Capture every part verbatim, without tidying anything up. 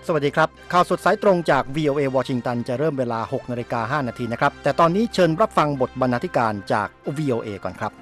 สวัสดีครับข่าวสดสายตรงจาก วี โอ เอ วอชิงตันจะเริ่มเวลา หกนาฬิกาห้านาทีนะครับแต่ตอนนี้เชิญรับฟังบทบรรณาธิการจาก วี โอ เอ ก่อนครับ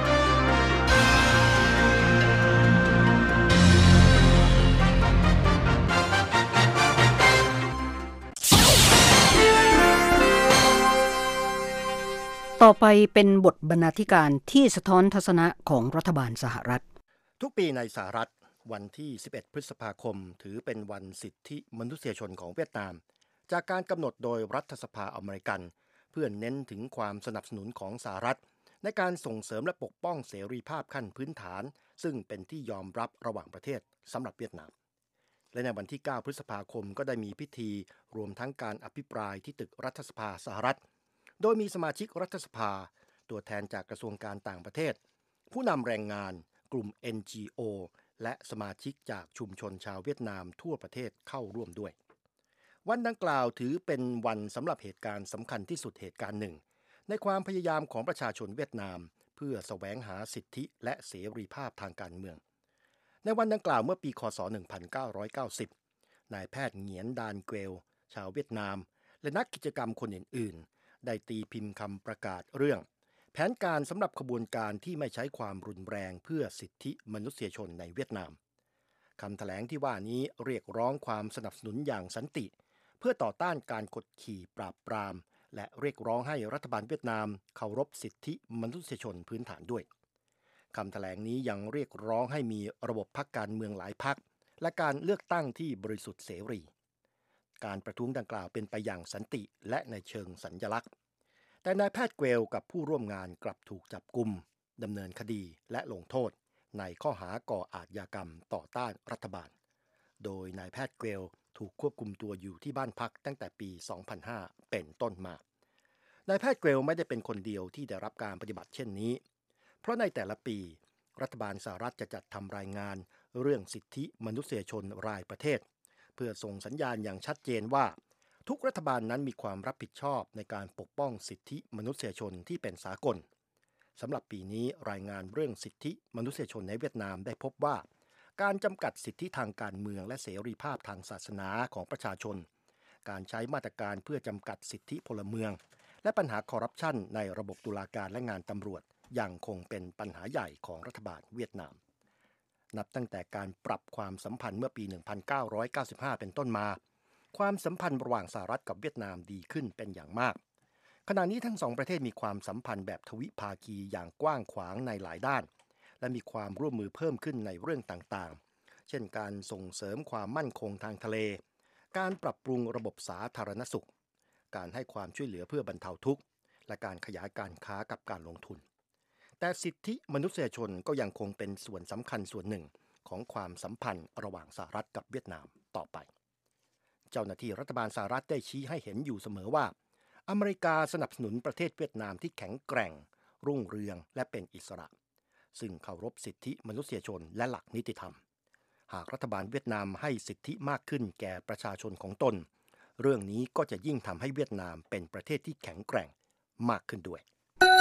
ต่อไปเป็นบทบรรณาธิการที่สะท้อนทัศนะของรัฐบาลสหรัฐทุกปีในสหรัฐวันที่สิบเอ็ดพฤษภาคมถือเป็นวันสิทธิมนุษยชนของเวียดนามจากการกำหนดโดยรัฐสภาอเมริกันเพื่อเน้นถึงความสนับสนุนของสหรัฐในการส่งเสริมและปกป้องเสรีภาพขั้นพื้นฐานซึ่งเป็นที่ยอมรับระหว่างประเทศสำหรับเวียดนามและในวันที่เก้าพฤษภาคมก็ได้มีพิธีรวมทั้งการอภิปรายที่ตึกรัฐสภาสหรัฐโดยมีสมาชิกรัฐสภาตัวแทนจากกระทรวงการต่างประเทศผู้นำแรงงานกลุ่ม เอ็น จี โอ และสมาชิกจากชุมชนชาวเวียดนามทั่วประเทศเข้าร่วมด้วยวันดังกล่าวถือเป็นวันสำหรับเหตุการณ์สำคัญที่สุดเหตุการณ์หนึ่งในความพยายามของประชาชนเวียดนามเพื่อแสวงหาสิทธิและเสรีภาพทางการเมืองในวันดังกล่าวเมื่อปีคศหนึ่งพันเก้าร้อยเก้าสิบนายแพทย์เหงียนดานเกวลชาวเวียดนามและนักกิจกรรมคนอื่นๆได้ตีพิมพ์คำประกาศเรื่องแผนการสำหรับขบวนการที่ไม่ใช้ความรุนแรงเพื่อสิทธิมนุษยชนในเวียดนามคำแถลงที่ว่านี้เรียกร้องความสนับสนุนอย่างสันติเพื่อต่อต้านการกดขี่ปราบปรามและเรียกร้องให้รัฐบาลเวียดนามเคารพสิทธิมนุษยชนพื้นฐานด้วยคำแถลงนี้ยังเรียกร้องให้มีระบบพรรคการเมืองหลายพรรคและการเลือกตั้งที่บริสุทธิ์เสรีการประท้วงดังกล่าวเป็นไปอย่างสันติและในเชิงสัญลักษณ์แต่นายแพทย์เกวลกับผู้ร่วมงานกลับถูกจับกุมดำเนินคดีและลงโทษในข้อหาก่ออาชญากรรมต่อต้านรัฐบาลโดยนายแพทย์เกวลถูกควบคุมตัวอยู่ที่บ้านพักตั้งแต่ปี สองพันห้า เป็นต้นมานายแพทย์เกวลไม่ได้เป็นคนเดียวที่ได้รับการปฏิบัติเช่นนี้เพราะในแต่ละปีรัฐบาลสหรัฐจะจัดทำรายงานเรื่องสิทธิมนุษยชนรายประเทศเพื่อส่งสัญญาณอย่างชัดเจนว่าทุกรัฐบาลนั้นมีความรับผิดชอบในการปกป้องสิทธิมนุษยชนที่เป็นสากลสำหรับปีนี้รายงานเรื่องสิทธิมนุษยชนในเวียดนามได้พบว่าการจำกัดสิทธิทางการเมืองและเสรีภาพทางศาสนาของประชาชนการใช้มาตรการเพื่อจำกัดสิทธิพลเมืองและปัญหาคอร์รัปชันในระบบตุลาการและงานตำรวจยังคงเป็นปัญหาใหญ่ของรัฐบาลเวียดนามนับตั้งแต่การปรับความสัมพันธ์เมื่อปี หนึ่งพันเก้าร้อยเก้าสิบห้า เป็นต้นมาความสัมพันธ์ระหว่างสหรัฐกับเวียดนามดีขึ้นเป็นอย่างมากขณะนี้ทั้งสองประเทศมีความสัมพันธ์แบบทวิภาคีอย่างกว้างขวางในหลายด้านและมีความร่วมมือเพิ่มขึ้นในเรื่องต่างๆเช่นการส่งเสริมความมั่นคงทางทะเลการปรับปรุงระบบสาธารณสุขการให้ความช่วยเหลือเพื่อบรรเทาทุกข์และการขยายการค้ากับการลงทุนแต่สิทธิมนุษยชนก็ยังคงเป็นส่วนสำคัญส่วนหนึ่งของความสัมพันธ์ระหว่างสหรัฐกับเวียดนามต่อไปเจ้าหน้าที่รัฐบาลสหรัฐได้ชี้ให้เห็นอยู่เสมอว่าอเมริกาสนับสนุนประเทศเวียดนามที่แข็งแกร่งรุ่งเรืองและเป็นอิสระซึ่งเคารพสิทธิมนุษยชนและหลักนิติธรรมหากรัฐบาลเวียดนามให้สิทธิมากขึ้นแก่ประชาชนของตนเรื่องนี้ก็จะยิ่งทำให้เวียดนามเป็นประเทศที่แข็งแกร่งมากขึ้นด้วย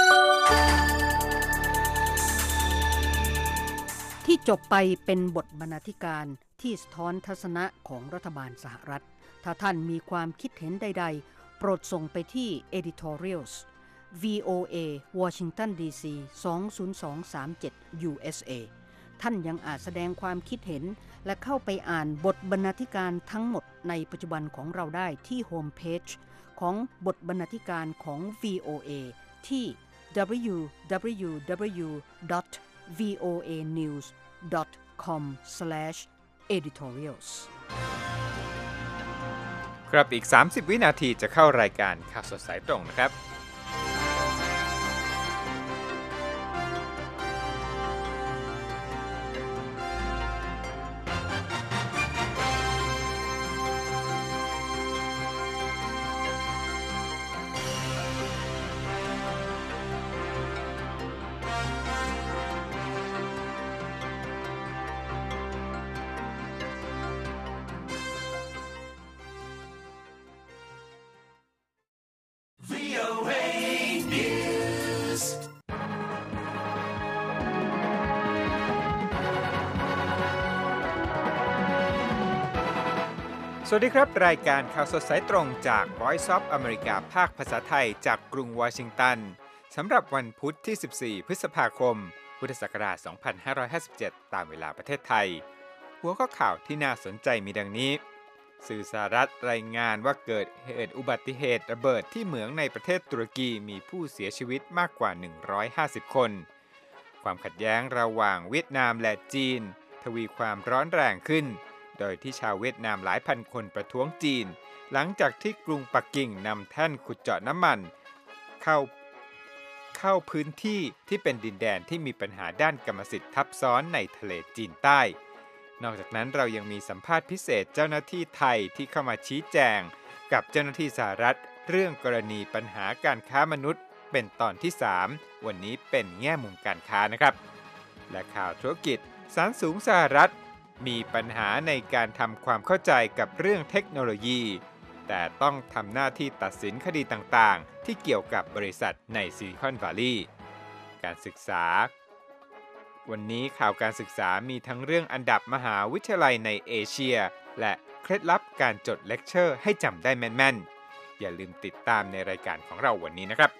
ที่จบไปเป็นบทบรรณาธิการที่สะท้อนทัศนะของรัฐบาลสหรัฐถ้าท่านมีความคิดเห็นใดๆโปรดส่งไปที่ editorials วี โอ เอ Washington ดี ซี สอง ศูนย์ สอง สาม เจ็ด ยู เอส เอ ท่านยังอาจแสดงความคิดเห็นและเข้าไปอ่านบทบรรณาธิการทั้งหมดในปัจจุบันของเราได้ที่โฮมเพจของบทบรรณาธิการของ วี โอ เอ ที่ ดับเบิลยู ดับเบิลยู ดับเบิลยู ดอท วี โอ เอ นิวส์ ดอท คอม สแลช เอดิทอเรียลส์ครับอีกสามสิบวินาทีจะเข้ารายการข่าวสดสายตรงนะครับวี โอ เอสวัสดีครับรายการข่าวสดสายตรงจาก Voice of America ภาคภาษาไทยจากกรุงวอชิงตันสำหรับวันพุธที่สิบสี่พฤษภาคมพุทธศักราชสองพันห้าร้อยห้าสิบเจ็ดตามเวลาประเทศไทยหัวข้อข่าวที่น่าสนใจมีดังนี้สื่อสหรัฐรายงานว่าเกิดเหตุอุบัติเหตุระเบิดที่เหมืองในประเทศตุรกีมีผู้เสียชีวิตมากกว่าหนึ่งร้อยห้าสิบคนความขัดแย้งระหว่างเวียดนามและจีนทวีความร้อนแรงขึ้นโดยที่ชาวเวียดนามหลายพันคนประท้วงจีนหลังจากที่กรุงปักกิ่งนำแท่นขุดเจาะน้ำมันเข้าเข้าพื้นที่ที่เป็นดินแดนที่มีปัญหาด้านกรรมสิทธิ์ทับซ้อนในทะเลจีนใต้นอกจากนั้นเรายังมีสัมภาษณ์พิเศษเจ้าหน้าที่ไทยที่เข้ามาชี้แจงกับเจ้าหน้าที่สหรัฐเรื่องกรณีปัญหาการค้ามนุษย์เป็นตอนที่สามวันนี้เป็นแง่มุมการค้านะครับและข่าวธุรกิจศาลสูงสหรัฐมีปัญหาในการทำความเข้าใจกับเรื่องเทคโนโลยีแต่ต้องทำหน้าที่ตัดสินคดีต่างๆที่เกี่ยวกับบริษัทในซิลิคอนวัลลีย์การศึกษาวันนี้ข่าวการศึกษามีทั้งเรื่องอันดับมหาวิทยาลัยในเอเชียและเคล็ดลับการจดเลคเชอร์ให้จำได้แม่นๆอย่าลืมติดตามในรายการของเราวันนี้นะครับ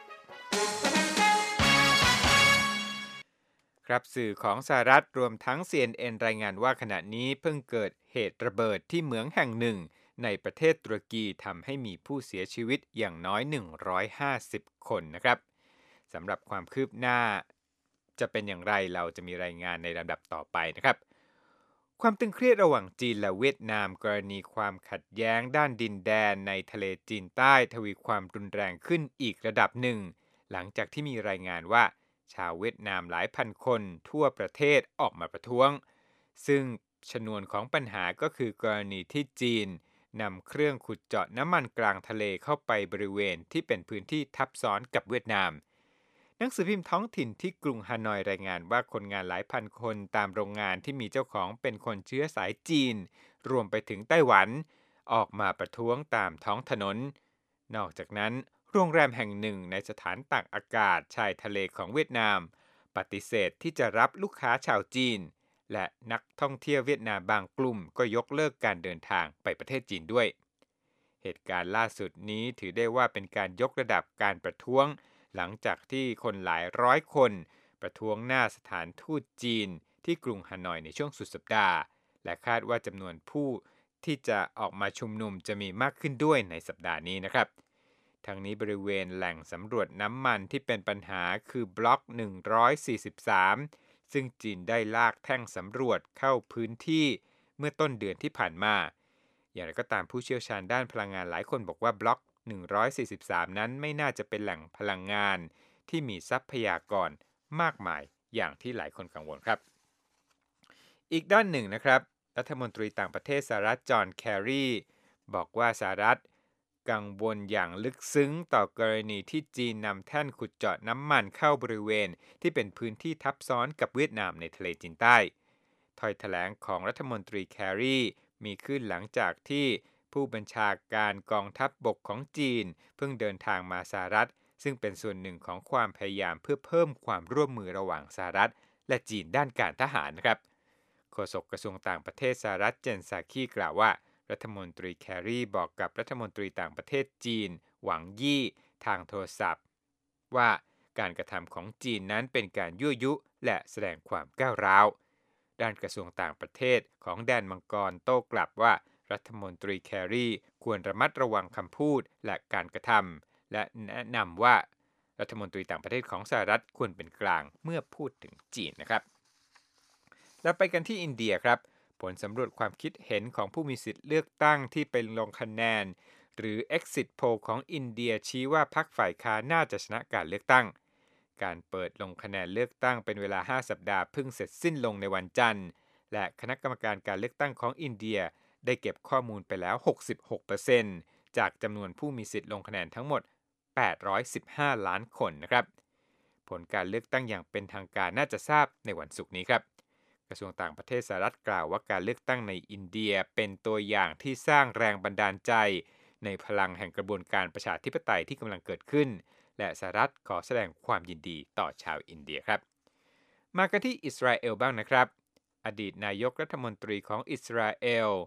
ครับสื่อของสหรัฐรวมทั้ง ซี เอ็น เอ็น รายงานว่าขณะนี้เพิ่งเกิดเหตุระเบิดที่เหมืองแห่งหนึ่งในประเทศตุรกีทำให้มีผู้เสียชีวิตอย่างน้อยหนึ่งร้อยห้าสิบคนนะครับสำหรับความคืบหน้าจะเป็นอย่างไรเราจะมีรายงานในลำดับต่อไปนะครับความตึงเครียดระหว่างจีนและเวียดนามกรณีความขัดแย้งด้านดินแดนในทะเลจีนใต้ทวีความรุนแรงขึ้นอีกระดับหนึ่งหลังจากที่มีรายงานว่าชาวเวียดนามหลายพันคนทั่วประเทศออกมาประท้วงซึ่งชนวนของปัญหาก็คือกรณีที่จีนนำเครื่องขุดเจาะน้ำมันกลางทะเลเข้าไปบริเวณที่เป็นพื้นที่ทับซ้อนกับเวียดนามหนังสือพิมพ์ท้องถิ่นที่กรุงฮานอยรายงานว่าคนงานหลายพันคนตามโรงงานที่มีเจ้าของเป็นคนเชื้อสายจีนรวมไปถึงไต้หวันออกมาประท้วงตามท้องถนนนอกจากนั้นโรงแรมแห่งหนึ่งในสถานตากอากาศชายทะเลของเวียดนามปฏิเสธที่จะรับลูกค้าชาวจีนและนักท่องเที่ยวเวียดนามบางกลุ่มก็ยกเลิกการเดินทางไปประเทศจีนด้วยเหตุการณ์ล่าสุดนี้ถือได้ว่าเป็นการยกระดับการประท้วงหลังจากที่คนหลายร้อยคนประท้วงหน้าสถานทูตจีนที่กรุงฮานอยในช่วงสุดสัปดาห์และคาดว่าจำนวนผู้ที่จะออกมาชุมนุมจะมีมากขึ้นด้วยในสัปดาห์นี้นะครับทั้งนี้บริเวณแหล่งสำรวจน้ำมันที่เป็นปัญหาคือบล็อกหนึ่งร้อยสี่สิบสามซึ่งจีนได้ลากแท่งสำรวจเข้าพื้นที่เมื่อต้นเดือนที่ผ่านมาอย่างไรก็ตามผู้เชี่ยวชาญด้านพลังงานหลายคนบอกว่าบล็อกหนึ่งร้อยสี่สิบสามนั้นไม่น่าจะเป็นแหล่งพลังงานที่มีทรัพยากรมากมายอย่างที่หลายคนกังวลครับอีกด้านหนึ่งนะครับรัฐมนตรีต่างประเทศสหรัฐจอห์นแครีบอกว่าสหรัฐกังวลอย่างลึกซึ้งต่อกรณีที่จีนนำแท่นขุดเจาะน้ำมันเข้าบริเวณที่เป็นพื้นที่ทับซ้อนกับเวียดนามในทะเลจีนใต้ถ้อยแถลงของรัฐมนตรีแครีมีขึ้นหลังจากที่ผู้บัญชาการกองทัพบกของจีนเพิ่งเดินทางมาสหรัฐซึ่งเป็นส่วนหนึ่งของความพยายามเพื่อเพิ่มความร่วมมือระหว่างสหรัฐและจีนด้านการทหารนะครับโฆษกกระทรวงต่างประเทศสหรัฐเจนซาคีกล่าวว่ารัฐมนตรีแครีบอกกับรัฐมนตรีต่างประเทศจีนหวังยี่ทางโทรศัพท์ว่าการกระทำของจีนนั้นเป็นการยั่วยุและแสดงความก้าวร้าวด้านกระทรวงต่างประเทศของแดนมังกรโต้กลับว่ารัฐมนตรีแครีควรระมัดระวังคำพูดและการกระทำและแนะนำว่ารัฐมนตรีต่างประเทศของสหรัฐควรเป็นกลางเมื่อพูดถึงจีนนะครับแล้วไปกันที่อินเดียครับผลสำรวจความคิดเห็นของผู้มีสิทธิ์เลือกตั้งที่ไปลงคะแนนหรือ Exit Poll ของอินเดียชี้ว่าพรรคฝ่ายค้านน่าจะชนะการเลือกตั้งการเปิดลงคะแนนเลือกตั้งเป็นเวลาห้าสัปดาห์เพิ่งเสร็จสิ้นลงในวันจันทร์และคณะกรรมการการเลือกตั้งของอินเดียได้เก็บข้อมูลไปแล้ว หกสิบหกเปอร์เซ็นต์ จากจำนวนผู้มีสิทธิ์ลงคะแนนทั้งหมดแปดร้อยสิบห้าล้านคนนะครับผลการเลือกตั้งอย่างเป็นทางการน่าจะทราบในวันศุกร์นี้ครับกระทรวงต่างประเทศสหรัฐกล่าวว่าการเลือกตั้งในอินเดียเป็นตัวอย่างที่สร้างแรงบันดาลใจในพลังแห่งกระบวนการประชาธิปไตยที่กำลังเกิดขึ้นและสหรัฐขอแสดงความยินดีต่อชาวอินเดียครับมากันที่อิสราเอลบ้างนะครับอดีตนายกรัฐมนตรีของอิสราเอล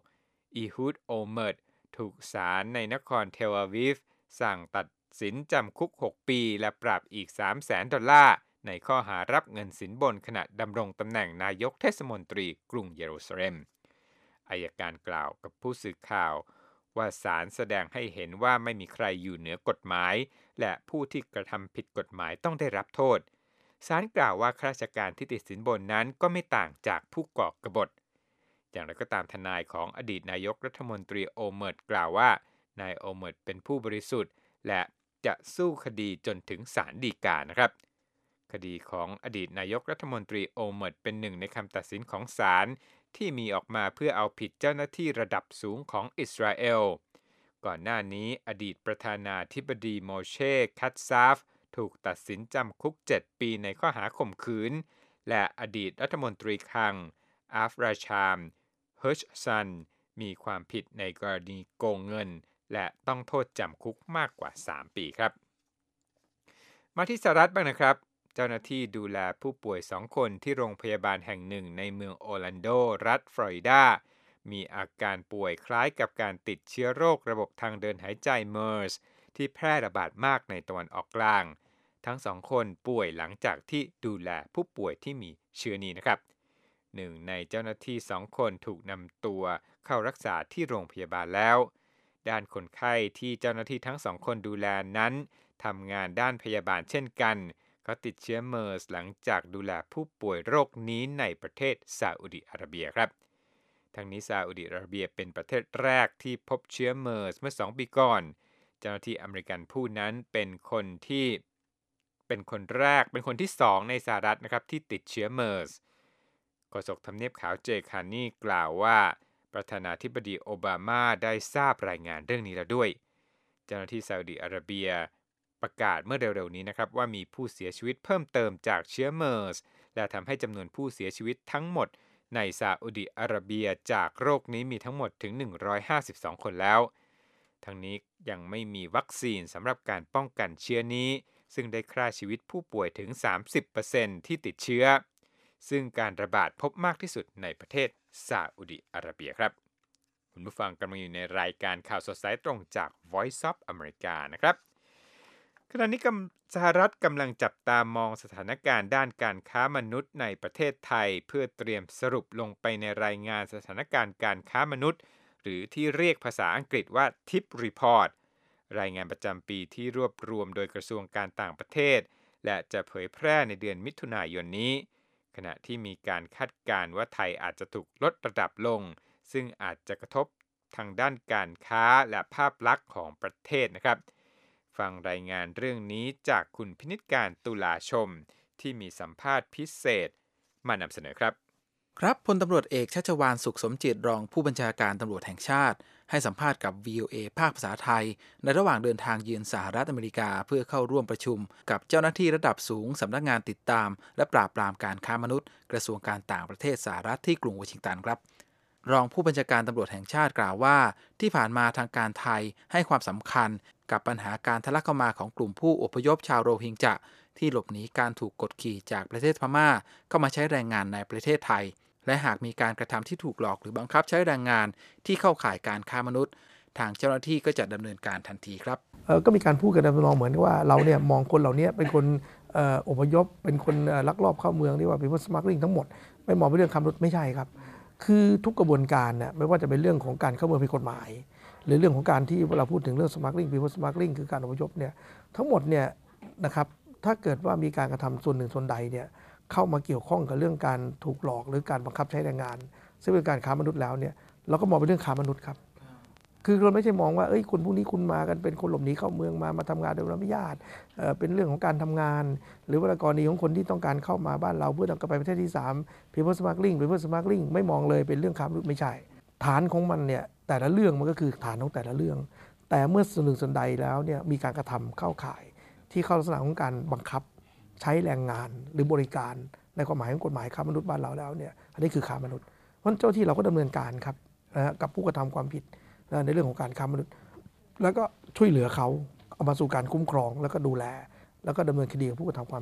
อีฮุด โอเมิร์ตถูกศาลในนครเทลอาวีฟสั่งตัดสินจำคุกหกปีและปรับอีก สามแสน ดอลลาร์ในข้อหารับเงินสินบนขณะดำรงตำแหน่งนายกเทศมนตรีกรุงเยรูซาเล็มอัยการกล่าวกับผู้สื่อข่าวว่าศาลแสดงให้เห็นว่าไม่มีใครอยู่เหนือกฎหมายและผู้ที่กระทำผิดกฎหมายต้องได้รับโทษศาลกล่าวว่าข้าราชการที่ติดสินบนนั้นก็ไม่ต่างจากผู้ก่อกบฏอย่างไรก็ตามทนายของอดีตนายกรัฐมนตรีโอเมิร์ตกล่าวว่านายโอเมิร์ตเป็นผู้บริสุทธิ์และจะสู้คดีจนถึงศาลฎีกานะครับคดีของอดีตนายกรัฐมนตรีโอเมิร์ตเป็นหนึ่งในคำตัดสินของศาลที่มีออกมาเพื่อเอาผิดเจ้าหน้าที่ระดับสูงของอิสราเอลก่อนหน้านี้อดีตประธานาธิบดีโมเช คัตซาฟถูกตัดสินจำคุกเจ็ดปีในข้อหาข่มขืนและอดีตรัฐมนตรีคลังอาฟราชามเฮิร์ชซันมีความผิดในกรณีโกงเงินและต้องโทษจำคุกมากกว่าสามปีครับมาที่สหรัฐบ้างนะครับเจ้าหน้าที่ดูแลผู้ป่วยสองคนที่โรงพยาบาลแห่งหนึ่งในเมืองโอร์แลนโดรัฐฟลอริดามีอาการป่วยคล้ายกับการติดเชื้อโรคระบบทางเดินหายใจ เมอร์ส ที่แพร่ระบาดมากในตะวันออกกลางทั้งสองคนป่วยหลังจากที่ดูแลผู้ป่วยที่มีเชื้อนี้นะครับหนึ่งในเจ้าหน้าที่สองคนถูกนำตัวเข้ารักษาที่โรงพยาบาลแล้วด้านคนไข้ที่เจ้าหน้าที่ทั้งสองคนดูแลนั้นทำงานด้านพยาบาลเช่นกันเขาติดเชื้อเมอร์สหลังจากดูแลผู้ป่วยโรคนี้ในประเทศซาอุดิอาระเบียครับทั้งนี้ซาอุดิอาระเบียเป็นประเทศแรกที่พบเชื้อเมอร์สเมื่อสองปีก่อนเจ้าหน้าที่อเมริกันผู้นั้นเป็นคนที่เป็นคนแรกเป็นคนที่สองในสหรัฐนะครับที่ติดเชื้อเมอร์สโฆษกทำเนียบขาวเจคานีกล่าวว่าประธานาธิบดีโอบามาได้ทราบรายงานเรื่องนี้แล้วด้วยเจ้าหน้าที่ซาอุดิอาระเบียประกาศเมื่อเร็วๆนี้นะครับว่ามีผู้เสียชีวิตเพิ่มเติมจากเชื้อเมอร์สและทำให้จำนวนผู้เสียชีวิตทั้งหมดในซาอุดิอาระเบียจากโรคนี้มีทั้งหมดถึงหนึ่งร้อยห้าสิบสองคนแล้วทั้งนี้ยังไม่มีวัคซีนสำหรับการป้องกันเชื้อนี้ซึ่งได้ฆ่าชีวิตผู้ป่วยถึง สามสิบเปอร์เซ็นต์ ที่ติดเชื้อซึ่งการระบาดพบมากที่สุดในประเทศซาอุดิอาระเบียครับคุณผู้ฟังกำลังอยู่ในรายการข่าวสดสายตรงจาก Voice of America นะครับขณะนี้สหรัฐกำลังจับตามองสถานการณ์ด้านการค้ามนุษย์ในประเทศไทยเพื่อเตรียมสรุปลงไปในรายงานสถานการณ์การค้ามนุษย์หรือที่เรียกภาษาอังกฤษว่า ทิป Report รายงานประจำปีที่รวบรวมโดยกระทรวงการต่างประเทศและจะเผยแพร่ในเดือนมิถุนายนนี้ขณะที่มีการคาดการณ์ว่าไทยอาจจะถูกลดระดับลงซึ่งอาจจะกระทบทางด้านการค้าและภาพลักษณ์ของประเทศนะครับฟังรายงานเรื่องนี้จากคุณพินิจการตุลาชมที่มีสัมภาษณ์พิเศษมานำเสนอครับครับพลตำรวจเอกชัชวาลสุขสมจิตรองผู้บัญชาการตำรวจแห่งชาติให้สัมภาษณ์กับ วี โอ เอ ภาคภาษาไทยในระหว่างเดินทางเยือนสหรัฐอเมริกาเพื่อเข้าร่วมประชุมกับเจ้าหน้าที่ระดับสูงสำนักงานติดตามและปราบปรามการค้ามนุษย์กระทรวงการต่างประเทศสหรัฐที่กรุงวอชิงตันครับรองผู้บัญชาการตำรวจแห่งชาติกล่าวว่าที่ผ่านมาทางการไทยให้ความสำคัญกับปัญหาการทะลักเข้ามาของกลุ่มผู้อพยพชาวโรฮิงญะที่หลบหนีการถูกกดขี่จากประเทศพม่าเข้ามาใช้แรงงานในประเทศไทยและหากมีการกระทำที่ถูกหลอกหรือบังคับใช้แรงงานที่เข้าข่ายการค้ามนุษย์ทางเจ้าหน้าที่ก็จะดำเนินการทันทีครับเอ่อก็มีการพูดกันในลองเหมือนว่าเราเนี่ยมองคนเหล่านี้เป็นคนเอ่ออพยพเป็นคนลักลอบเข้าเมืองที่ว่าเป็นพวกสมัครลิงทั้งหมดไม่มองเป็นเรื่องค้ามนุษย์ไม่ใช่ครับคือทุกกระบวนการเนี่ยไม่ว่าจะเป็นเรื่องของการเข้าเมืองผิดกฎหมายหรือเรื่องของการที่เราพูดถึงเรื่องสมัครลิงเป็นพวกสมัครลิงคือการอพยพเนี่ยทั้งหมดเนี่ยนะครับถ้าเกิดว่ามีการกระทำส่วนหนึ่งส่วนใดเนี่ยเข้ามาเกี่ยวข้องกับเรื่องการถูกหลอกหรือการบังคับใช้แรงงานซึ่งเป็นการค้ามนุษย์แล้วเนี่ยเราก็มองเป็นเรื่องค้ามนุษย์ครับคือเราไม่ใช่มองว่าเอ้ยคนพวกนี้คุณมากันเป็นคนหลบหนีเข้าเมืองมามาทำงานโดยไม่อนุญาตเอ่อเป็นเรื่องของการทำงานหรือว่ากรณีของคนที่ต้องการเข้ามาบ้านเราเพื่อนำกลับไปประเทศที่สาม people smuggling people smuggling ไม่มองเลยเป็นเรื่องค้ามนุษย์ไม่ใช่ฐานของมันเนี่ยแต่ละเรื่องมันก็คือฐานของแต่ละเรื่องแต่เมื่อส่วนหนึ่งส่วนใดแล้วเนี่ยมีการกระทำเข้าข่ายที่เข้าลักษณะของการบังคับใช้แรงงานหรือบริการในความหมายของกฎหมายค้ามนุษย์บ้านเราแล้วเนี่ยอันนี้คือค้ามนุษย์เพราะเจ้าที่เราก็ดำเนินการครับนะกับผู้กระทำความผิดในเรื่องของการค้ามนุษย์แล้วก็ช่วยเหลือเขาเอามาสู่การคุ้มครองแล้วก็ดูแลแล้วก็ดำเนินคดีกับผู้กระทำความผิด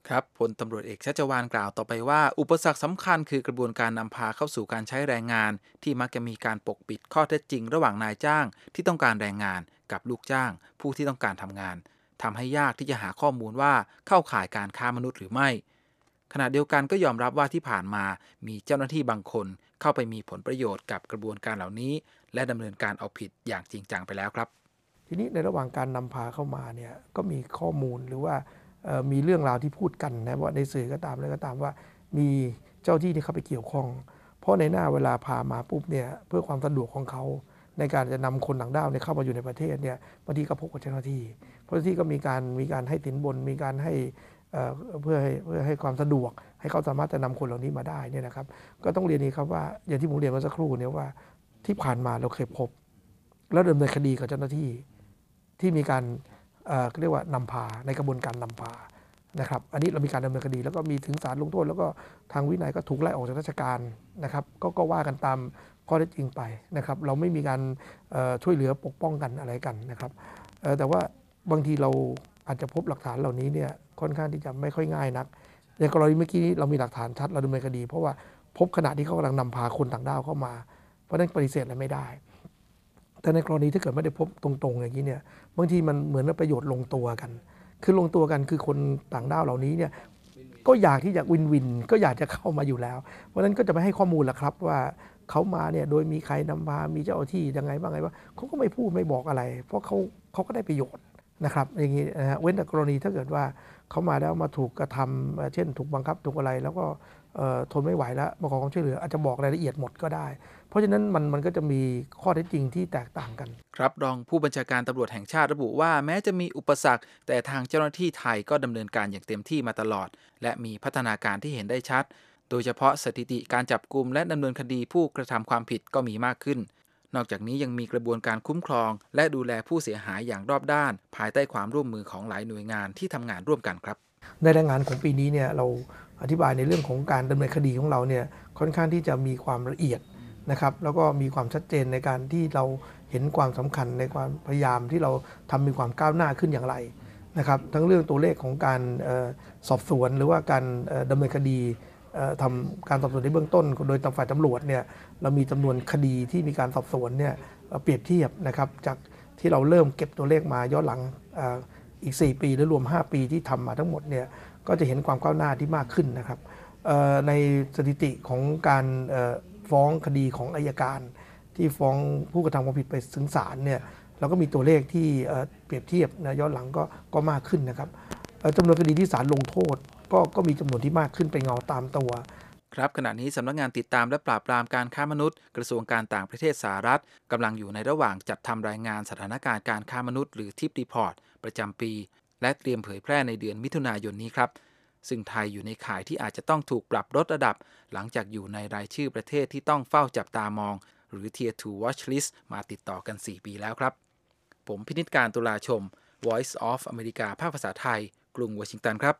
ครับพลตำรวจเอกชัชวาลกล่าวต่อไปว่าอุปสรรคสำคัญคือกระบวนการนำพาเข้าสู่การใช้แรงงานที่มักจะมีการปกปิดข้อเท็จจริงระหว่างนายจ้างที่ต้องการแรงงานกับลูกจ้างผู้ที่ต้องการทำงานทำให้ยากที่จะหาข้อมูลว่าเข้าข่ายการค้ามนุษย์หรือไม่ขณะเดียวกันก็ยอมรับว่าที่ผ่านมามีเจ้าหน้าที่บางคนเข้าไปมีผลประโยชน์กับกระบวนการเหล่านี้และดำเนินการเอาผิดอย่างจริงจังไปแล้วครับทีนี้ในระหว่างการนำพาเข้ามาเนี่ยก็มีข้อมูลหรือว่ามีเรื่องราวที่พูดกันนะว่าในสื่อก็ตามอะไรก็ตามว่ามีเจ้าที่ที่เข้าไปเกี่ยวข้องเพราะในหน้าเวลาพามาปุ๊บเนี่ยเพื่อความสะดวกของเขาในการจะนำคนต่างด้าวเนี่ยเข้ามาอยู่ในประเทศเนี่ยบางทีก็พบกับเจ้าหน้าที่เจ้าหน้าที่ก็มีการมีการให้สินบนมีการให้เพื่อให้เพื่อให้ความสะดวกให้เขาสามารถจะนำคนเหล่านี้มาได้เนี่ยนะครับก็ต้องเรียนนี้ครับว่าอย่างที่ผมเรียนเมื่อสักครู่เนี่ยว่าที่ผ่านมาเราเคยพบแล้วดำเนินคดีกับเจ้าหน้าที่ที่มีการเอ่อเรียกว่านำพาในกระบวนการนำพานะครับอันนี้เรามีการดำเนินคดีแล้วก็มีถึงศาลลงโทษแล้วก็ทางวินัยก็ถูกไล่ออกจากราชการนะครับก็ก็ว่ากันตามข้อเท็จจริงไปนะครับเราไม่มีการช่วยเหลือปกป้องกันอะไรกันนะครับแต่ว่าบางทีเราอาจจะพบหลักฐานเหล่านี้เนี่ยค่อนข้างที่จะไม่ค่อยง่ายนักในกรณีเมื่อกี้นี้เรามีหลักฐานชัดเราดำเนินคดีเพราะว่าพบขณะที่เขากำลังนำพาคนต่างด้าวเข้ามาเพราะนั้นปฏิเสธอะไรไม่ได้แต่ในกรณีถ้าเกิดไม่ได้พบตรงๆอย่างนี้เนี่ยบางทีมันเหมือนประโยชน์ลงตัวกันคือลงตัวกันคือคนต่างด้าวเหล่านี้เนี่ยก็อยากที่จะวินวินก็อยากจะเข้ามาอยู่แล้วเพราะฉะนั้นก็จะไม่ให้ข้อมูลละครับว่าเขามาเนี่ยโดยมีใครนำพามีเจ้าหน้าที่ยังไงบ้างไงว่าเขาก็ไม่พูดไม่บอกอะไรเพราะเขาเขาก็ได้ประโยชน์นะครับอย่างนี้นะฮะเว้นแต่กรณีถ้าเกิดว่าเขามาแล้วมาถูกกระทำเช่นถูกบังคับถูกอะไรแล้วก็ทนไม่ไหวแล้วมาขอความช่วยเหลืออาจจะบอกรายละเอียดหมดก็ได้เพราะฉะนั้นมันมันก็จะมีข้อเท็จจริงที่แตกต่างกันครับรองผู้บัญชาการตำรวจแห่งชาติระบุว่าแม้จะมีอุปสรรคแต่ทางเจ้าหน้าที่ไทยก็ดำเนินการอย่างเต็มที่มาตลอดและมีพัฒนาการที่เห็นได้ชัดโดยเฉพาะสถิติการจับกุมและดำเนินคดีผู้กระทำความผิดก็มีมากขึ้นนอกจากนี้ยังมีกระบวนการคุ้มครองและดูแลผู้เสียหายอย่างรอบด้านภายใต้ความร่วมมือของหลายหน่วยงานที่ทำงานร่วมกันครับในรายงานของปีนี้เนี่ยเราอธิบายในเรื่องของการดำเนินคดีของเราเนี่ยค่อนข้างที่จะมีความละเอียดนะครับแล้วก็มีความชัดเจนในการที่เราเห็นความสำคัญในความพยายามที่เราทำมีความก้าวหน้าขึ้นอย่างไรนะครับทั้งเรื่องตัวเลขของการสอบสวนหรือว่าการดำเนินคดีทำการสอบสวนในเบื้องต้นโดยตำฝ่ายตำรวจเนี่ยเรามีจำนวนคดีที่มีการสอบสวนเนี่ยเปรียบเทียบนะครับจากที่เราเริ่มเก็บตัวเลขมาย้อนหลังอีกสี่ปีหรือรวมห้าปีที่ทำมาทั้งหมดเนี่ยก็จะเห็นความก้าวหน้าที่มากขึ้นนะครับในสถิติของการฟ้องคดีของอัยการที่ฟ้องผู้กระทำความผิดไปถึงศาลเนี่ยเราก็มีตัวเลขที่เปรียบเทียบนะย้อนหลังก็ก็มากขึ้นนะครับจำนวนคดีที่ศาลลงโทษก็ก็มีจำนวนที่มากขึ้นเป็นเงาตามตัวครับขณะนี้สำนักงานติดตามและปราบปรามการค้ามนุษย์กระทรวงการต่างประเทศสหรัฐกำลังอยู่ในระหว่างจัดทำรายงานสถานการณ์การค้ามนุษย์หรือทิปรีพอร์ตประจำปีและเตรียมเผยแพร่ในเดือนมิถุนายนนี้ครับซึ่งไทยอยู่ในข่ายที่อาจจะต้องถูกปรับลดระดับหลังจากอยู่ในรายชื่อประเทศที่ต้องเฝ้าจับตามองหรือ Tier ทู Watch List มาติดต่อกันสี่ปีแล้วครับผมพินิจการตุลาชม Voice of America ภาคภาษาไทยกรุงวอชิงตันครับ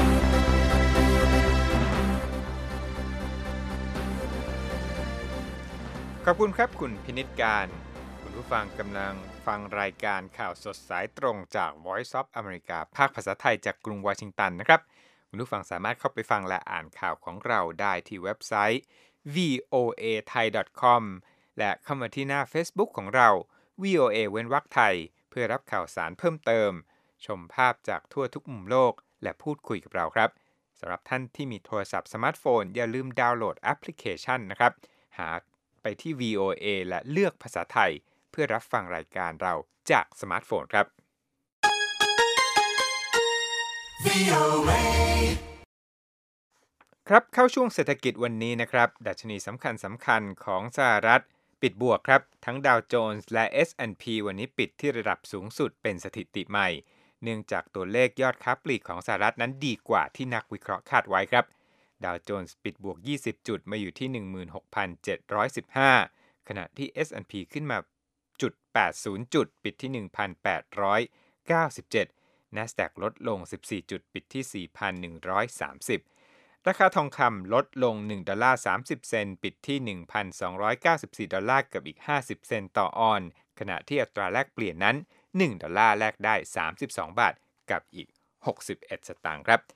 ขอบคุณครับคุณพินิจการคุณผู้ฟังกำลังฟังรายการข่าวสดสายตรงจาก Voice of America ภาคภาษาไทยจากกรุงวอชิงตันนะครับคุณผู้ฟังสามารถเข้าไปฟังและอ่านข่าวของเราได้ที่เว็บไซต์ วี โอ เอ ไทย ดอท คอม และเข้ามาที่หน้า Facebook ของเรา วี โอ เอ เว้นวรรคไทยเพื่อรับข่าวสารเพิ่มเติมชมภาพจากทั่วทุกมุมโลกและพูดคุยกับเราครับสำหรับท่านที่มีโทรศัพท์สมาร์ทโฟนอย่าลืมดาวน์โหลดแอปพลิเคชันนะครับหาไปที่ วี โอ เอ และเลือกภาษาไทยเพื่อรับฟังรายการเราจากสมาร์ทโฟนครับ วี โอ เอ ครับเข้าช่วงเศรษฐกิจวันนี้นะครับดัชนีสำคัญสำคัญของสหรัฐปิดบวกครับทั้งดาวโจนส์และ เอส แอนด์ พี วันนี้ปิดที่ระดับสูงสุดเป็นสถิติใหม่เนื่องจากตัวเลขยอดค้าปลีกของสหรัฐนั้นดีกว่าที่นักวิเคราะห์คาดไว้ครับดาวโจนส์ปิดบวกยี่สิบจุดมาอยู่ที่ หนึ่งหมื่นหกพันเจ็ดร้อยสิบห้า ขณะที่ เอส แอนด์ พี ขึ้นมาจุดแปดสิบจุดปิดที่ หนึ่งพันแปดร้อยเก้าสิบเจ็ด NASDAQ ลดลงสิบสี่จุดปิดที่ สี่พันหนึ่งร้อยสามสิบ ราคาทองคำลดลงหนึ่งดอลลาร์สามสิบเซนต์ปิดที่ หนึ่งพันสองร้อยเก้าสิบสี่ดอลลาร์กับอีกห้าสิบเซนต์ต่อออนซ์ขณะที่อัตราแลกเปลี่ยนนั้นหนึ่งดอลลาร์แลกได้สามสิบสองบาทกับอีกหกสิบเอ็ดสตางค์ครับ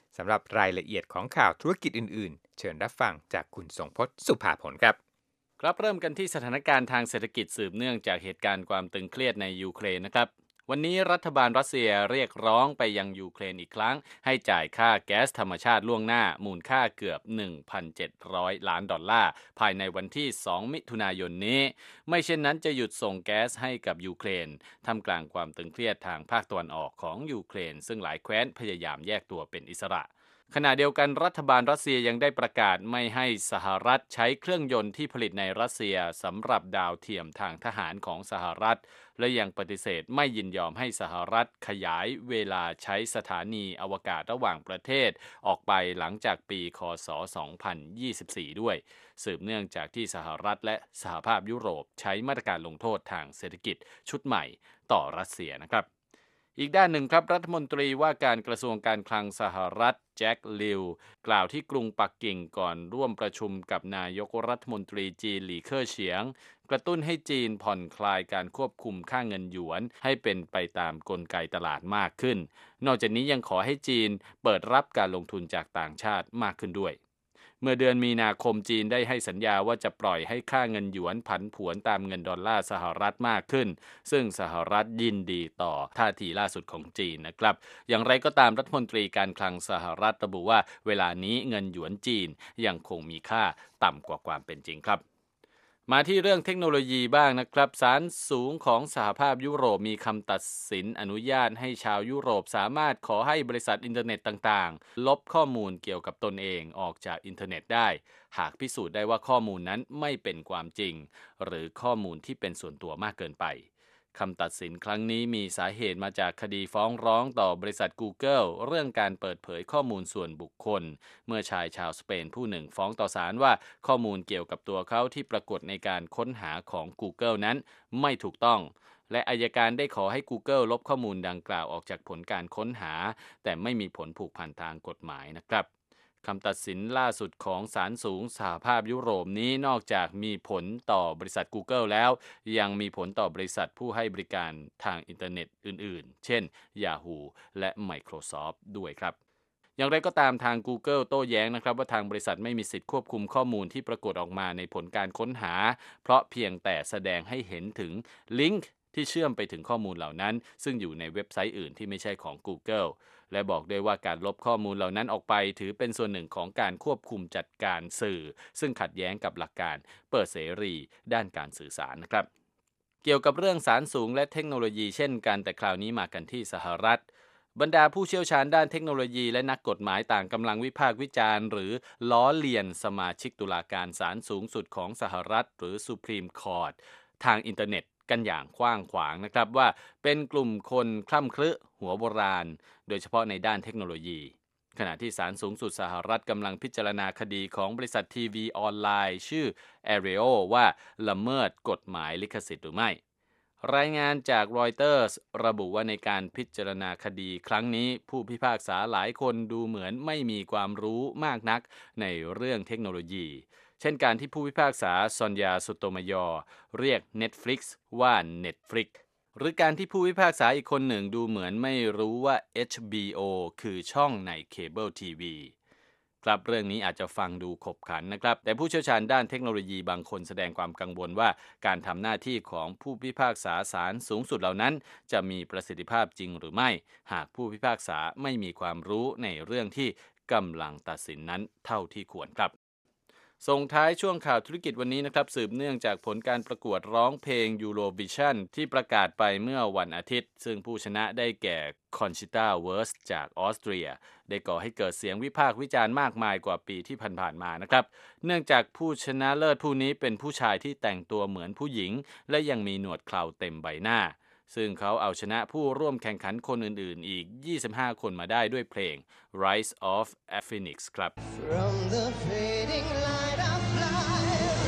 สำหรับรายละเอียดของข่าวธุรกิจอื่นๆเชิญรับฟังจากคุณทรงพจน์สุภาผลครับครับเริ่มกันที่สถานการณ์ทางเศรษฐกิจสืบเนื่องจากเหตุการณ์ความตึงเครียดในยูเครนนะครับวันนี้รัฐบาลรัสเซียเรียกร้องไปยังยูเครนอีกครั้งให้จ่ายค่าแก๊สธรรมชาติล่วงหน้ามูลค่าเกือบ หนึ่งพันเจ็ดร้อย ล้านดอลลาร์ภายในวันที่สองมิถุนายนนี้ไม่เช่นนั้นจะหยุดส่งแก๊สให้กับยูเครนท่ามกลางความตึงเครียดทางภาคตะวันออกของยูเครนซึ่งหลายแคว้นพยายามแยกตัวเป็นอิสระขณะเดียวกันรัฐบาลรัสเซียยังได้ประกาศไม่ให้สหรัฐใช้เครื่องยนต์ที่ผลิตในรัสเซียสำหรับดาวเทียมทางทหารของสหรัฐและยังปฏิเสธไม่ยินยอมให้สหรัฐขยายเวลาใช้สถานีอวกาศระหว่างประเทศออกไปหลังจากปีค.ศ. สองพันยี่สิบสี่ด้วยสืบเนื่องจากที่สหรัฐและสหภาพยุโรปใช้มาตรการลงโทษทางเศรษฐกิจชุดใหม่ต่อรัสเซียนะครับอีกด้านหนึ่งครับรัฐมนตรีว่าการกระทรวงการคลังสหรัฐแจ็คลิวกล่าวที่กรุงปักกิ่งก่อนร่วมประชุมกับนายกรัฐมนตรีจีนหลี่เค่อเฉียงกระตุ้นให้จีนผ่อนคลายการควบคุมค่าเงินหยวนให้เป็นไปตามกลไกตลาดมากขึ้นนอกจากนี้ยังขอให้จีนเปิดรับการลงทุนจากต่างชาติมากขึ้นด้วยเมื่อเดือนมีนาคมจีนได้ให้สัญญาว่าจะปล่อยให้ค่าเงินหยวนผันผวนตามเงินดอลลาร์สหรัฐมากขึ้นซึ่งสหรัฐยินดีต่อท่าทีล่าสุดของจีนนะครับอย่างไรก็ตามรัฐมนตรีการคลังสหรัฐระบุว่าเวลานี้เงินหยวนจีนยังคงมีค่าต่ำกว่าความเป็นจริงครับมาที่เรื่องเทคโนโลยีบ้างนะครับศาลสูงของสหภาพยุโรปมีคำตัดสินอนุญาตให้ชาวยุโรปสามารถขอให้บริษัทอินเทอร์เน็ตต่างๆลบข้อมูลเกี่ยวกับตนเองออกจากอินเทอร์เน็ตได้หากพิสูจน์ได้ว่าข้อมูลนั้นไม่เป็นความจริงหรือข้อมูลที่เป็นส่วนตัวมากเกินไปคำตัดสินครั้งนี้มีสาเหตุมาจากคดีฟ้องร้องต่อบริษัท Google เรื่องการเปิดเผยข้อมูลส่วนบุคคลเมื่อชายชาวสเปนผู้หนึ่งฟ้องต่อศาลว่าข้อมูลเกี่ยวกับตัวเขาที่ปรากฏในการค้นหาของ Google นั้นไม่ถูกต้องและอัยการได้ขอให้ Google ลบข้อมูลดังกล่าวออกจากผลการค้นหาแต่ไม่มีผลผูกพันทางกฎหมายนะครับคำตัดสินล่าสุดของศาลสูงสหภาพยุโรปนี้นอกจากมีผลต่อบริษัท Google แล้วยังมีผลต่อบริษัทผู้ให้บริการทางอินเทอร์เน็ตอื่นๆเช่น Yahoo และ Microsoft ด้วยครับอย่างไรก็ตามทาง Google โต้แย้งนะครับว่าทางบริษัทไม่มีสิทธิ์ควบคุมข้อมูลที่ปรากฏออกมาในผลการค้นหาเพราะเพียงแต่แสดงให้เห็นถึงลิงก์ที่เชื่อมไปถึงข้อมูลเหล่านั้นซึ่งอยู่ในเว็บไซต์อื่นที่ไม่ใช่ของ Google และบอกด้วยว่าการลบข้อมูลเหล่านั้นออกไปถือเป็นส่วนหนึ่งของการควบคุมจัดการสื่อซึ่งขัดแย้งกับหลักการเปิดเสรีด้านการสื่อสารนะครับเกี่ยวกับเรื่องศาลสูงและเทคโนโลยีเช่นกันแต่คราวนี้มากันที่สหรัฐบรรดาผู้เชี่ยวชาญด้านเทคโนโลยีและนักกฎหมายต่างกำลังวิพากษ์วิจารณ์หรือล้อเลียนสมาชิกตุลาการศาลสูงสุดของสหรัฐหรือ Supreme Court ทางอินเทอร์เน็ตกันอย่างกว้างขวางนะครับว่าเป็นกลุ่มคนคล่ำคลึหัวโบราณโดยเฉพาะในด้านเทคโนโลยีขณะที่ศาลสูงสุดสหรัฐกำลังพิจารณาคดีของบริษัททีวีออนไลน์ชื่อ Aereo ว่าละเมิดกฎหมายลิขสิทธิ์หรือไม่รายงานจากรอยเตอร์สระบุว่าในการพิจารณาคดีครั้งนี้ผู้พิพากษาหลายคนดูเหมือนไม่มีความรู้มากนักในเรื่องเทคโนโลยีเช่นการที่ผู้พิพากษาซอนยาสุโตมยอเรียก Netflix ว่า Netflix หรือการที่ผู้พิพากษาอีกคนหนึ่งดูเหมือนไม่รู้ว่า เอช บี โอ คือช่องในเคเบิลทีวีครับเรื่องนี้อาจจะฟังดูขบขันนะครับแต่ผู้เชี่ยวชาญด้านเทคโนโลยีบางคนแสดงความกังวลว่าการทำหน้าที่ของผู้พิพากษาศาลสูงสุดเหล่านั้นจะมีประสิทธิภาพจริงหรือไม่หากผู้พิพากษาไม่มีความรู้ในเรื่องที่กำลังตัดสินนั้นเท่าที่ควรครับส่งท้ายช่วงข่าวธุรกิจวันนี้นะครับสืบเนื่องจากผลการประกวดร้องเพลง Eurovision ที่ประกาศไปเมื่อวันอาทิตย์ซึ่งผู้ชนะได้แก่ Conchita Wurst จากออสเตรียได้ก่อให้เกิดเสียงวิพากษ์วิจารณ์มากมายกว่าปีที่ผ่านๆมานะครับเนื่องจากผู้ชนะเลิศผู้นี้เป็นผู้ชายที่แต่งตัวเหมือนผู้หญิงและยังมีหนวดเคราเต็มใบหน้าซึ่งเขาเอาชนะผู้ร่วมแข่งขันคนอื่นๆอีกยี่สิบห้าคนมาได้ด้วยเพลง Rise of a Phoenix ครับ From the fading light I fly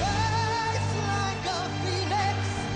rise like a phoenix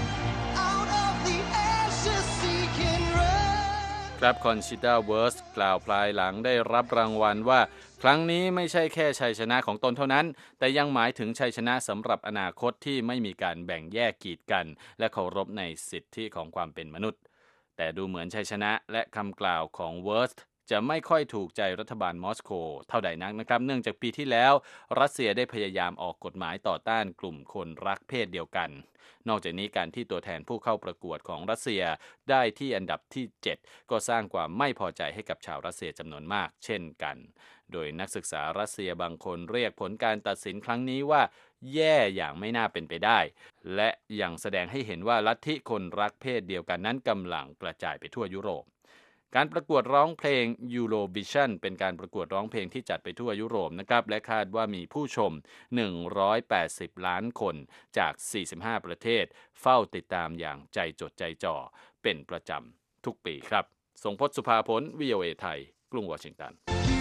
out of the ashes seeking rest ครับ Conchita Wurst กล่าวภายหลังได้รับรางวัลว่าครั้งนี้ไม่ใช่แค่ชัยชนะของตนเท่านั้นแต่ยังหมายถึงชัยชนะสำหรับอนาคตที่ไม่มีการแบ่งแยกกีดกันและเคารพในสิทธิของความเป็นมนุษย์แต่ดูเหมือนชัยชนะและคำกล่าวของ Wurst จะไม่ค่อยถูกใจรัฐบาลมอสโกเท่าใดนักนะครับเนื่องจากปีที่แล้วรัสเซียได้พยายามออกกฎหมายต่อต้านกลุ่มคนรักเพศเดียวกันนอกจากนี้การที่ตัวแทนผู้เข้าประกวดของรัสเซียได้ที่อันดับที่เจ็ดก็สร้างความไม่พอใจให้กับชาวรัสเซียจำนวนมากเช่นกันโดยนักศึกษารัสเซียบางคนเรียกผลการตัดสินครั้งนี้ว่าแย่อย่างไม่น่าเป็นไปได้และยังแสดงให้เห็นว่าลัทธิคนรักเพศเดียวกันนั้นกำลังกระจายไปทั่วยุโรปการประกวดร้องเพลง Eurovision เป็นการประกวดร้องเพลงที่จัดไปทั่วยุโรปนะครับและคาดว่ามีผู้ชมหนึ่งร้อยแปดสิบล้านคนจากสี่สิบห้าประเทศเฝ้าติดตามอย่างใจจดใจจ่อเป็นประจำทุกปีครับทรงพจน์สุภาผล วี โอ เอ ไทยกรุงวอชิงตัน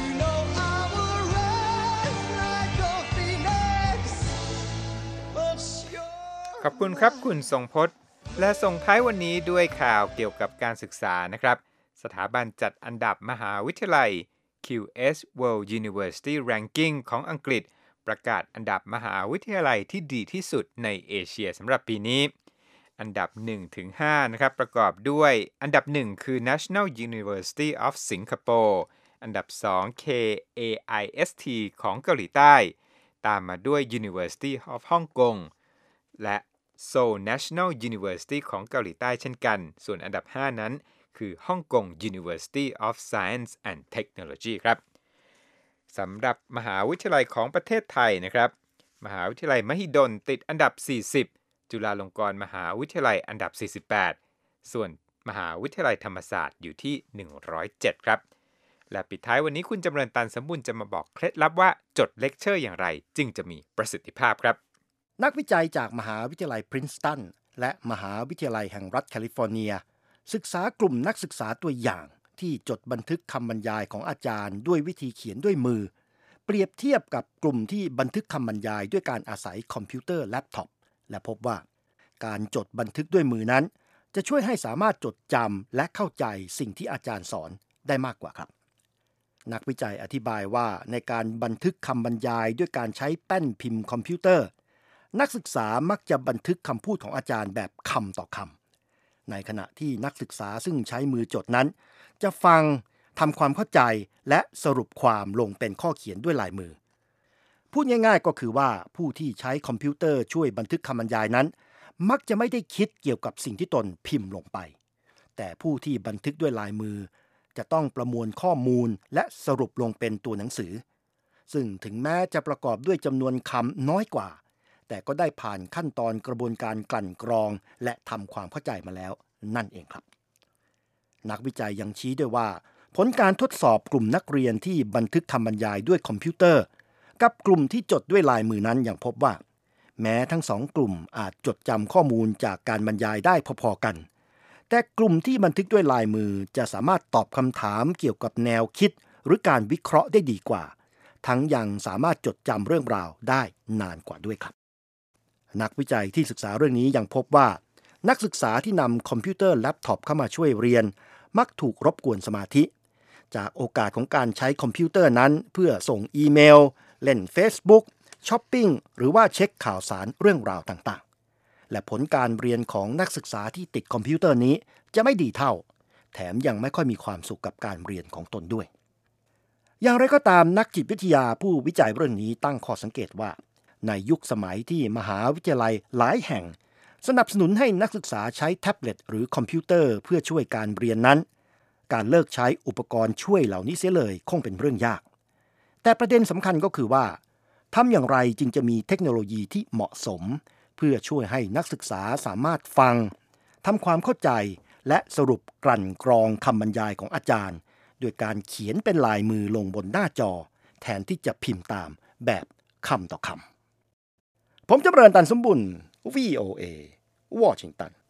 ขอบคุณครับคุณทรงพจน์และส่งท้ายวันนี้ด้วยข่าวเกี่ยวกับการศึกษานะครับสถาบันจัดอันดับมหาวิทยาลัย คิว เอส World University Ranking ของอังกฤษประกาศอันดับมหาวิทยาลัยที่ดีที่สุดในเอเชียสำหรับปีนี้อันดับ หนึ่งถึงห้า นะครับประกอบด้วยอันดับหนึ่งคือ National University of Singapore อันดับสอง เค เอ ไอ เอส ที ของเกาหลีใต้ตามมาด้วย University of Hong Kong และ Seoul National University ของเกาหลีใต้เช่นกันส่วนอันดับห้านั้นคือ Hong Kong University of Science and Technology ครับสำหรับมหาวิทยาลัยของประเทศไทยนะครับมหาวิทยาลัยมหิดลติดอันดับสี่สิบจุฬาลงกรณ์มหาวิทยาลัยอันดับสี่สิบแปดส่วนมหาวิทยาลัยธรรมศาสตร์อยู่ที่หนึ่งร้อยเจ็ดครับและปิดท้ายวันนี้คุณจำเริญตันสมบูรณ์จะมาบอกเคล็ดลับว่าจดเลคเชอร์อย่างไรจึงจะมีประสิทธิภาพครับนักวิจัยจากมหาวิทยาลัยพรินสตันและมหาวิทยาลัยแห่งรัฐแคลิฟอร์เนียศึกษากลุ่มนักศึกษาตัวอย่างที่จดบันทึกคำบรรยายของอาจารย์ด้วยวิธีเขียนด้วยมือเปรียบเทียบกับกลุ่มที่บันทึกคำบรรยายด้วยการอาศัยคอมพิวเตอร์แล็ปท็อปและพบว่าการจดบันทึกด้วยมือนั้นจะช่วยให้สามารถจดจำและเข้าใจสิ่งที่อาจารย์สอนได้มากกว่าครับนักวิจัยอธิบายว่าในการบันทึกคำบรรยายด้วยการใช้แป้นพิมพ์คอมพิวเตอร์นักศึกษามักจะบันทึกคำพูดของอาจารย์แบบคำต่อคำในขณะที่นักศึกษาซึ่งใช้มือจดนั้นจะฟังทำความเข้าใจและสรุปความลงเป็นข้อเขียนด้วยลายมือพูดง่ายๆก็คือว่าผู้ที่ใช้คอมพิวเตอร์ช่วยบันทึกคำบรรยายนั้นมักจะไม่ได้คิดเกี่ยวกับสิ่งที่ตนพิมพ์ลงไปแต่ผู้ที่บันทึกด้วยลายมือจะต้องประมวลข้อมูลและสรุปลงเป็นตัวหนังสือซึ่งถึงแม้จะประกอบด้วยจำนวนคำน้อยกว่าแต่ก็ได้ผ่านขั้นตอนกระบวนการกลั่นกรองและทำความเข้าใจมาแล้วนั่นเองครับนักวิจัยยังชี้ด้วยว่าผลการทดสอบกลุ่มนักเรียนที่บันทึกคำบรรยายด้วยคอมพิวเตอร์กับกลุ่มที่จดด้วยลายมือนั้นยังพบว่าแม้ทั้งสองกลุ่มอาจจดจำข้อมูลจากการบรรยายได้พอๆกันแต่กลุ่มที่บันทึกด้วยลายมือจะสามารถตอบคำถามเกี่ยวกับแนวคิดหรือการวิเคราะห์ได้ดีกว่าทั้งยังสามารถจดจำเรื่องราวได้นานกว่าด้วยครับนักวิจัยที่ศึกษาเรื่องนี้ยังพบว่านักศึกษาที่นำคอมพิวเตอร์แล็ปท็อปเข้ามาช่วยเรียนมักถูกรบกวนสมาธิจากโอกาสของการใช้คอมพิวเตอร์นั้นเพื่อส่งอีเมลเล่น Facebook ช้อปปิ้งหรือว่าเช็คข่าวสารเรื่องราวต่างๆและผลการเรียนของนักศึกษาที่ติดคอมพิวเตอร์นี้จะไม่ดีเท่าแถมยังไม่ค่อยมีความสุขกับการเรียนของตนด้วยอย่างไรก็ตามนักจิตวิทยาผู้วิจัยเรื่องนี้ตั้งข้อสังเกตว่าในยุคสมัยที่มหาวิทยาลัยหลายแห่งสนับสนุนให้นักศึกษาใช้แท็บเล็ตหรือคอมพิวเตอร์เพื่อช่วยการเรียนนั้นการเลิกใช้อุปกรณ์ช่วยเหล่านี้เสียเลยคงเป็นเรื่องยากแต่ประเด็นสำคัญก็คือว่าทำอย่างไรจึงจะมีเทคโนโลยีที่เหมาะสมเพื่อช่วยให้นักศึกษาสามารถฟังทำความเข้าใจและสรุปกลั่นกรองคำบรรยายของอาจารย์โดยการเขียนเป็นลายมือลงบนหน้าจอแทนที่จะพิมพ์ตามแบบคำต่อคำผมจำเริญตันสมบุญ วี โอ เอ วอชิงตัน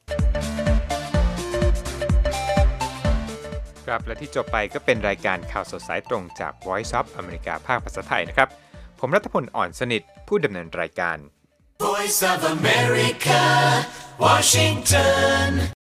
ครับและที่จบไปก็เป็นรายการข่าวสดสายตรงจาก Voice of America ภาคภาษาไทยนะครับผมรัฐพลอ่อนสนิทผู้ดำเนินรายการ Voice of America Washington